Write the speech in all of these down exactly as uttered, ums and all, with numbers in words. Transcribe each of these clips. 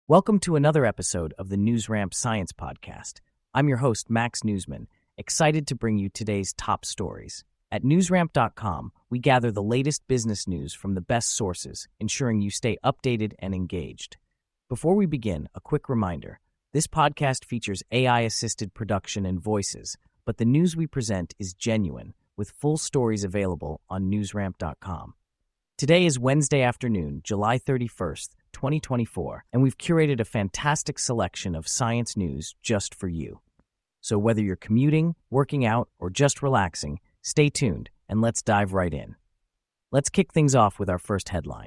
Welcome to another episode of the NewsRamp Science Podcast. I'm your host, Max Newsman, excited to bring you today's top stories. At newsramp dot com, we gather the latest business news from the best sources, ensuring you stay updated and engaged. Before we begin, a quick reminder. This podcast features A I-assisted production and voices, but the news we present is genuine, with full stories available on newsramp dot com. Today is Wednesday afternoon, July thirty-first, twenty twenty-four, and we've curated a fantastic selection of science news just for you. So whether you're commuting, working out, or just relaxing, stay tuned and let's dive right in. Let's kick things off with our first headline.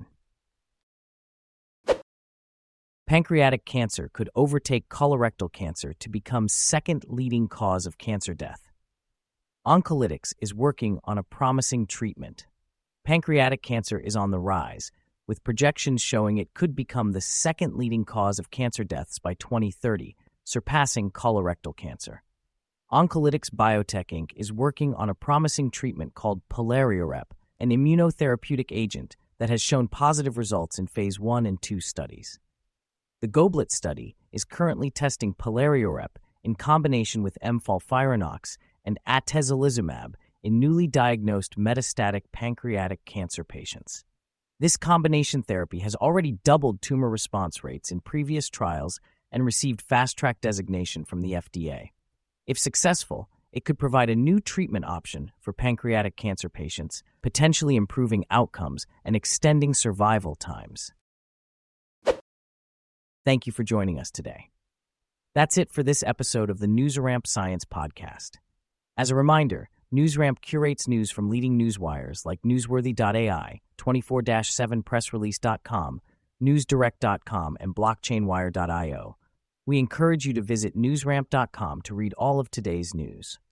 Pancreatic cancer could overtake colorectal cancer to become second leading cause of cancer death. Oncolytics is working on a promising treatment. Pancreatic cancer is on the rise, with projections showing it could become the second leading cause of cancer deaths by twenty thirty, surpassing colorectal cancer. Oncolytics Biotech Incorporated is working on a promising treatment called Pelariorep, an immunotherapeutic agent that has shown positive results in phase one and two studies. The GOBLET study is currently testing Pelariorep in combination with M FOLFIRINOX and atezolizumab in newly diagnosed metastatic pancreatic cancer patients. This combination therapy has already doubled tumor response rates in previous trials and received fast-track designation from the F D A. If successful, it could provide a new treatment option for pancreatic cancer patients, potentially improving outcomes and extending survival times. Thank you for joining us today. That's it for this episode of the NewsRamp Science Podcast. As a reminder, NewsRamp curates news from leading news wires like newsworthy dot A I, twenty-four seven press release dot com, newsdirect dot com, and blockchain wire dot io. We encourage you to visit newsramp dot com to read all of today's news.